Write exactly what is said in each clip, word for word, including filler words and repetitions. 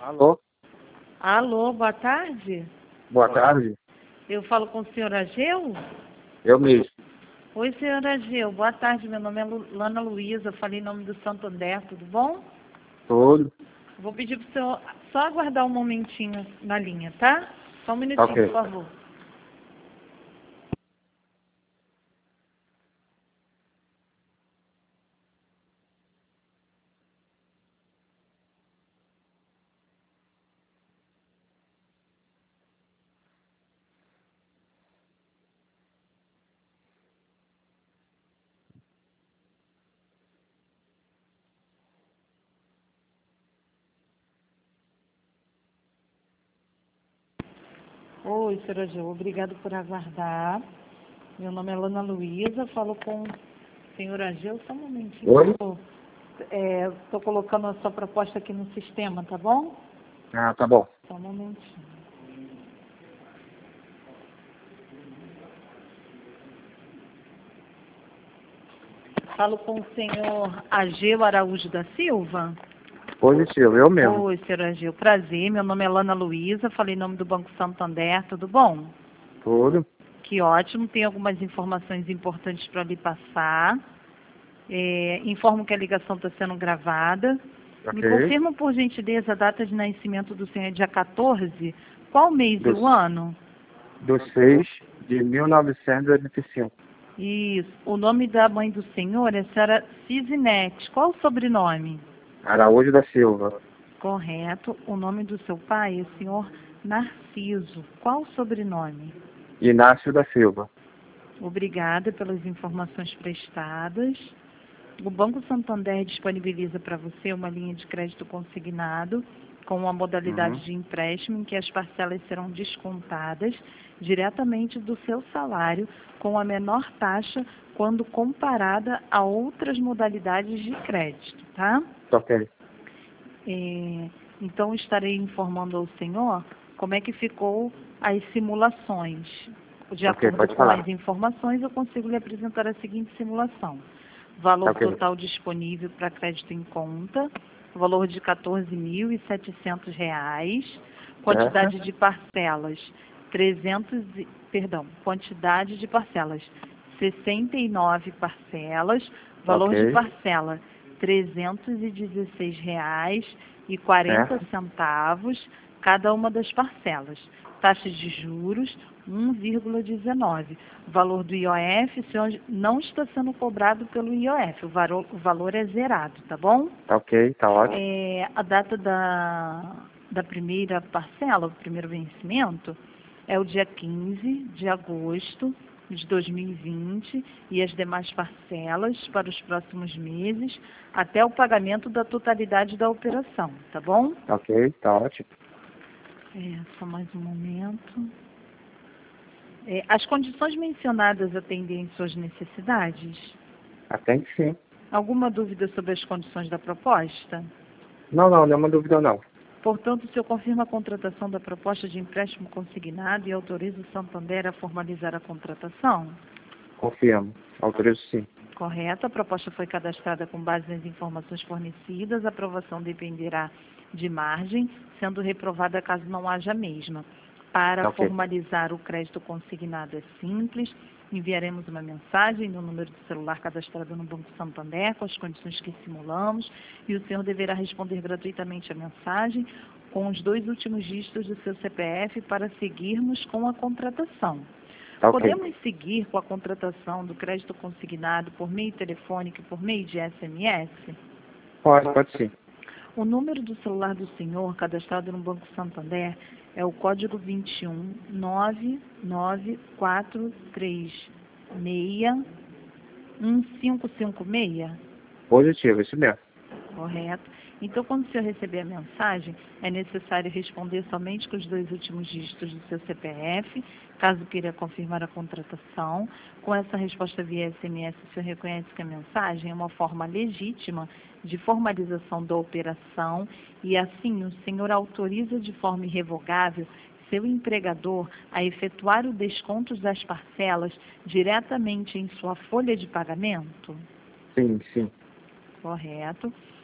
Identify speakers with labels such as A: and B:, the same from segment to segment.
A: Alô?
B: Alô, boa tarde.
A: Boa tarde.
B: Eu falo com o senhor Ageu?
A: Eu mesmo.
B: Oi, senhor Ageu. Boa tarde. Meu nome é Lu- Lana Luísa. Falei em nome do Santander. Tudo bom?
A: Tudo.
B: Vou pedir para o senhor só aguardar um momentinho na linha, tá? Só um minutinho,
A: Ok.
B: por favor. Oi, senhor Ageu. Obrigado por aguardar. Meu nome é Lana Luísa. Falo com o senhor Ageu. Só um momentinho.
A: Oi?
B: Estou colocando a sua proposta aqui no sistema, tá bom?
A: Ah, tá bom.
B: Só um momentinho. Falo com o senhor Ageu Araújo da Silva.
A: Positivo, eu mesmo.
B: Oi, senhor Ageu. Prazer. Meu nome é Lana Luísa. Falei em nome do Banco Santander. Tudo bom?
A: Tudo.
B: Que ótimo. Tem algumas informações importantes para lhe passar. É, informo que a ligação está sendo gravada. Me
A: Ok.
B: confirma, por gentileza, a data de nascimento do senhor é dia quatorze? Qual mês e
A: Do,
B: o ano?
A: do seis de mil novecentos e oitenta e cinco.
B: Isso. O nome da mãe do senhor é a senhora Cizinete. Qual o sobrenome?
A: Araújo da Silva.
B: Correto. O nome do seu pai é o senhor Narciso. Qual o sobrenome?
A: Inácio da Silva.
B: Obrigada pelas informações prestadas. O Banco Santander disponibiliza para você uma linha de crédito consignado com uma modalidade
A: Uhum.
B: de empréstimo em que as parcelas serão descontadas diretamente do seu salário com a menor taxa quando comparada a outras modalidades de crédito, tá?
A: Ok.
B: É, então, estarei informando ao senhor como é que ficou as simulações. De
A: Ok,
B: acordo
A: pode
B: com
A: falar.
B: as informações, eu consigo lhe apresentar a seguinte simulação. Valor
A: Ok.
B: total disponível para crédito em conta, valor de quatorze mil e setecentos reais, quantidade
A: Certo?
B: de parcelas, trezentos, e- perdão, quantidade de parcelas, sessenta e nove parcelas, valor de
A: Ok.
B: parcela, trezentos e dezesseis reais e quarenta
A: Certo?
B: centavos cada uma das parcelas. Taxa de juros um vírgula dezenove. Valor do I O F, o senhor não está sendo cobrado pelo I O F, o valor, o valor é zerado, tá bom?
A: Ok, tá ótimo.
B: É, a data da, da primeira parcela, o primeiro vencimento, é o dia quinze de agosto de dois mil e vinte e as demais parcelas para os próximos meses até o pagamento da totalidade da operação, tá bom?
A: Ok, tá ótimo.
B: É, só mais um momento. É, as condições mencionadas atendem suas necessidades?
A: Atende sim.
B: Alguma dúvida sobre as condições da proposta?
A: Não, não, nenhuma dúvida não.
B: Portanto, o senhor confirma a contratação da proposta de empréstimo consignado e autoriza o Santander a formalizar a contratação?
A: Confirmo. Autorizo sim.
B: Correto. A proposta foi cadastrada com base nas informações fornecidas. A aprovação dependerá de margem, sendo reprovada caso não haja a mesma. Para
A: Ok.
B: formalizar o crédito consignado é simples. Enviaremos uma mensagem no número de celular cadastrado no Banco Santander com as condições que simulamos e o senhor deverá responder gratuitamente a mensagem com os dois últimos dígitos do seu C P F para seguirmos com a contratação.
A: Ok.
B: Podemos seguir com a contratação do crédito consignado por meio telefônico e por meio de S M S?
A: Pode, pode sim.
B: O número do celular do senhor cadastrado no Banco Santander é o código vinte e um nove nove quatro três seis um cinco cinco seis?
A: Positivo, isso mesmo.
B: Correto. Então, quando o senhor receber a mensagem, é necessário responder somente com os dois últimos dígitos do seu C P F, caso queira confirmar a contratação. Com essa resposta via S M S, o senhor reconhece que a mensagem é uma forma legítima de formalização da operação e, assim, o senhor autoriza de forma irrevogável seu empregador a efetuar o desconto das parcelas diretamente em sua folha de pagamento?
A: Sim, sim.
B: Correto.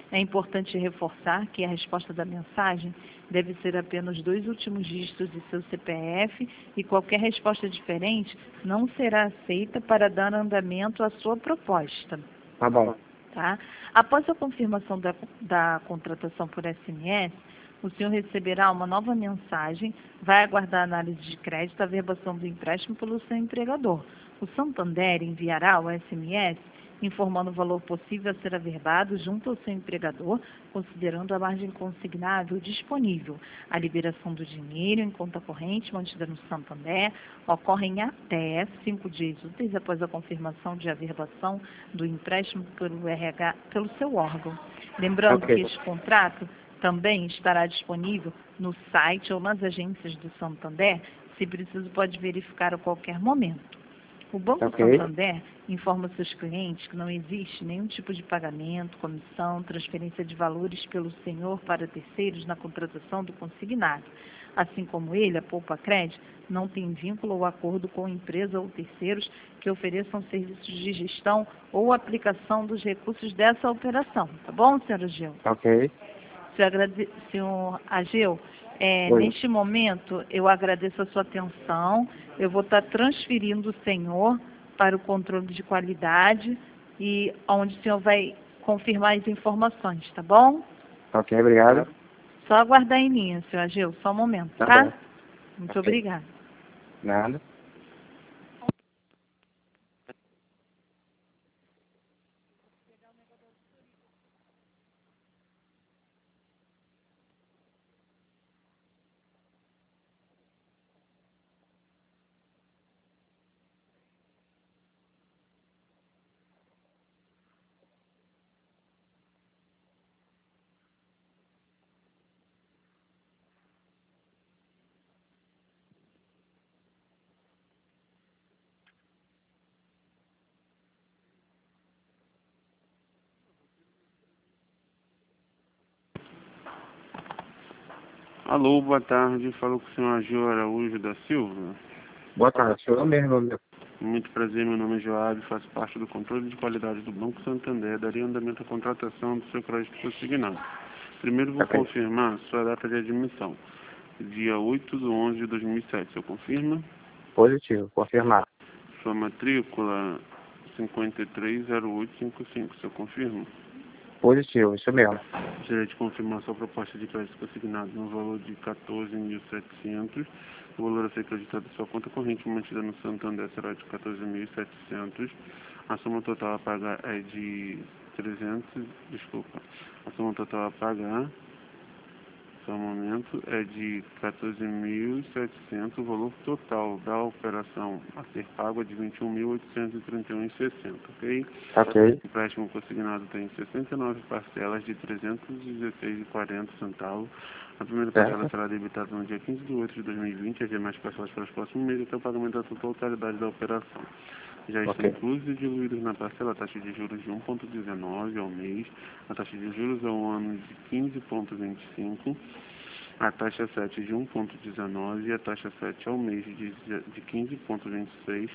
B: É importante reforçar que a resposta da mensagem deve ser apenas dois últimos dígitos de seu C P F e qualquer resposta diferente não será aceita para dar andamento à sua proposta.
A: Tá bom.
B: Tá? Após a confirmação da, da contratação por S M S, o senhor receberá uma nova mensagem, vai aguardar a análise de crédito, a verbação do empréstimo pelo seu empregador. O Santander enviará ao S M S informando o valor possível a ser averbado junto ao seu empregador, considerando a margem consignável disponível. A liberação do dinheiro em conta corrente mantida no Santander ocorre em até cinco dias úteis após a confirmação de averbação do empréstimo pelo R H, pelo seu órgão. Lembrando
A: Ok.
B: que este contrato também estará disponível no site ou nas agências do Santander, se preciso pode verificar a qualquer momento. O Banco
A: Ok.
B: Santander informa seus clientes que não existe nenhum tipo de pagamento, comissão, transferência de valores pelo senhor para terceiros na contratação do consignado. Assim como ele, a Poupa Cred, não tem vínculo ou acordo com empresa ou terceiros que ofereçam serviços de gestão ou aplicação dos recursos dessa operação. Tá bom, senhor Ageu?
A: Ok.
B: Senhor, agrade... senhor Ageu, é,
A: Oi.
B: neste momento eu agradeço a sua atenção. Eu vou estar transferindo o senhor para o controle de qualidade e onde o senhor vai confirmar as informações, tá bom?
A: Ok, obrigado.
B: Só aguardar em linha, senhor Ageu, só um momento,
A: Tá
B: tá?
A: bom.
B: Muito
A: Ok.
B: obrigada.
A: Nada.
C: Alô, boa tarde. Falou com o senhor Ageu Araújo da Silva.
A: Boa tarde, sou eu mesmo, meu.
C: Muito prazer, meu nome é Joab, faço parte do controle de qualidade do Banco Santander. Daria andamento à contratação do seu crédito consignado. Primeiro vou
A: Ok.
C: confirmar sua data de admissão. Dia oito de onze de dois mil e sete, o senhor confirma?
A: Positivo, confirmar.
C: Sua matrícula cinquenta e três zero oito cinco cinco, o senhor confirma?
A: Positivo, isso mesmo.
C: Gostaria de confirmar sua proposta de crédito consignado no valor de quatorze mil e setecentos. O valor a ser acreditado em sua conta corrente mantida no Santander será de quatorze mil e setecentos. A soma total a pagar é de trezentos, desculpa. A soma total a pagar, só um momento, é de quatorze mil e setecentos. O valor total da operação a ser pago é de vinte e um mil oitocentos e trinta e um vírgula sessenta, ok?
A: Ok.
C: O empréstimo consignado tem sessenta e nove parcelas de trezentos e dezesseis reais e quarenta centavos. A primeira parcela
A: Certo.
C: será debitada no dia quinze de oito de dois mil e vinte, as demais parcelas para os próximos meses até o pagamento da totalidade da operação. Já estão
A: Ok.
C: inclusos e diluídos na parcela a taxa de juros de um vírgula dezenove ao mês, a taxa de juros ao ano de quinze vírgula vinte e cinco, a taxa sete de um vírgula dezenove e a taxa sete ao mês de, de quinze vírgula vinte e seis.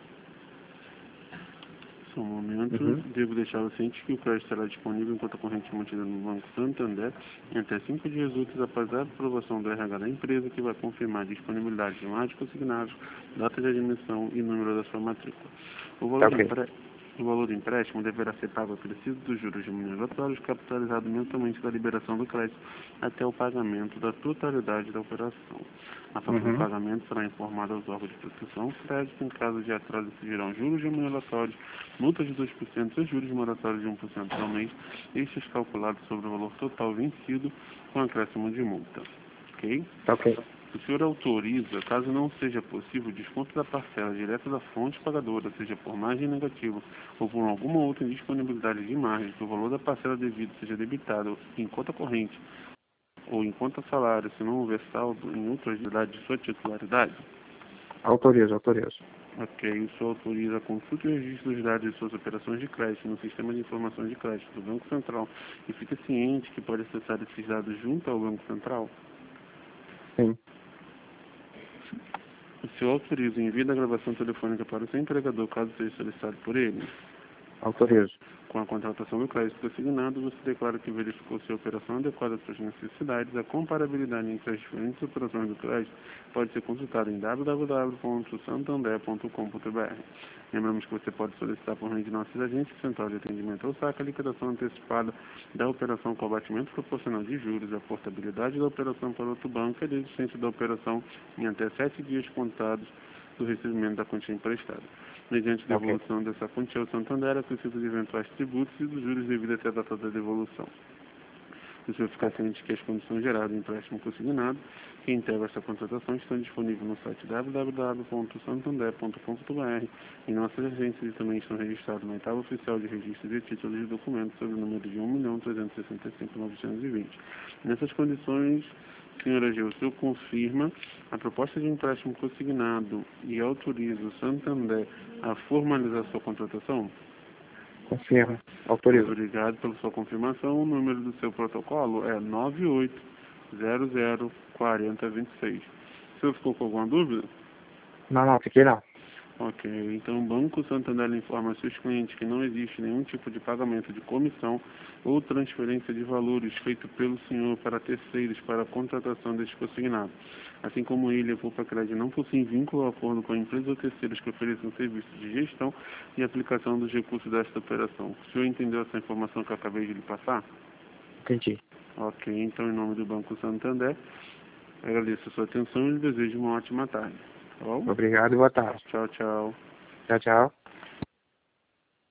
C: Só um momento,
A: Uhum.
C: devo deixá-lo ciente que o crédito será disponível em conta corrente mantida no Banco Santander em até cinco dias úteis após a aprovação do R H da empresa, que vai confirmar a disponibilidade de margem consignados, data de admissão e número da sua matrícula. O valor,
A: Ok.
C: de empre... o valor do empréstimo deverá ser pago acrescido dos juros remuneratórios, capitalizado mensalmente da liberação do crédito até o pagamento da totalidade da operação. A fatura
A: Uhum.
C: do pagamento será informada aos órgãos de proteção ao crédito. Em caso de atraso, incidirão juros remuneratórios, multas de dois por cento e juros moratórios de um por cento ao mês, estes calculados sobre o valor total vencido com acréscimo de multa. Ok?
A: Ok.
C: O senhor autoriza, caso não seja possível, o desconto da parcela direta da fonte pagadora, seja por margem negativa ou por alguma outra indisponibilidade de margem, que o valor da parcela devida seja debitado em conta corrente ou em conta salário, se não houver saldo em outra atividade de sua titularidade?
A: Autorizo, autorizo.
C: Ok, o senhor autoriza a consulta e registro dos dados de suas operações de crédito no Sistema de Informações de Crédito do Banco Central e fica ciente que pode acessar esses dados junto ao Banco Central?
A: Sim.
C: O senhor autoriza o envio da gravação telefônica para o seu empregador, caso seja solicitado por ele?
A: Autorizo.
C: Com a contratação do crédito consignado, você declara que verificou se a operação é adequada às suas necessidades. A comparabilidade entre as diferentes operações do crédito pode ser consultada em w w w ponto santander ponto com ponto b r. Lembramos que você pode solicitar por meio de nossos agentes, Central de Atendimento ou SAC, a liquidação antecipada da operação com abatimento proporcional de juros, a portabilidade da operação para outro banco e a desistência da operação em até sete dias contados do recebimento da quantia emprestada. Mediante a devolução okay. dessa quantia ao Santander, é preciso de eventuais tributos e dos juros devidos até a data da devolução. Você vai ficar ciente que as condições gerais do empréstimo consignado que integram essa contratação estão disponíveis no site w w w ponto santander ponto com ponto b r e nossas agências também estão registradas na etapa oficial de registro de títulos e documentos sob o número de um milhão trezentos e sessenta e cinco mil novecentos e vinte. Nessas condições, senhora Gil, o senhor confirma a proposta de empréstimo consignado e autoriza o Santander a formalizar sua contratação?
A: Confirmo. Autorizo.
C: Obrigado pela sua confirmação. O número do seu protocolo é nove oito zero zero quatro zero dois seis. O senhor ficou com alguma dúvida?
A: Não, não, fiquei não.
C: Ok, então o Banco Santander informa a seus clientes que não existe nenhum tipo de pagamento de comissão ou transferência de valores feito pelo senhor para terceiros para a contratação deste consignado. Assim como ele, a Poupa Crédito não possui vínculo ou acordo com a empresa ou terceiros que ofereçam serviços de gestão e aplicação dos recursos desta operação. O senhor entendeu essa informação que eu acabei de lhe passar?
A: Entendi.
C: Ok, então em nome do Banco Santander, agradeço a sua atenção e lhe desejo uma ótima tarde. Tá bom?
A: Obrigado e boa tarde.
C: Tchau, tchau.
A: Tchau, tchau.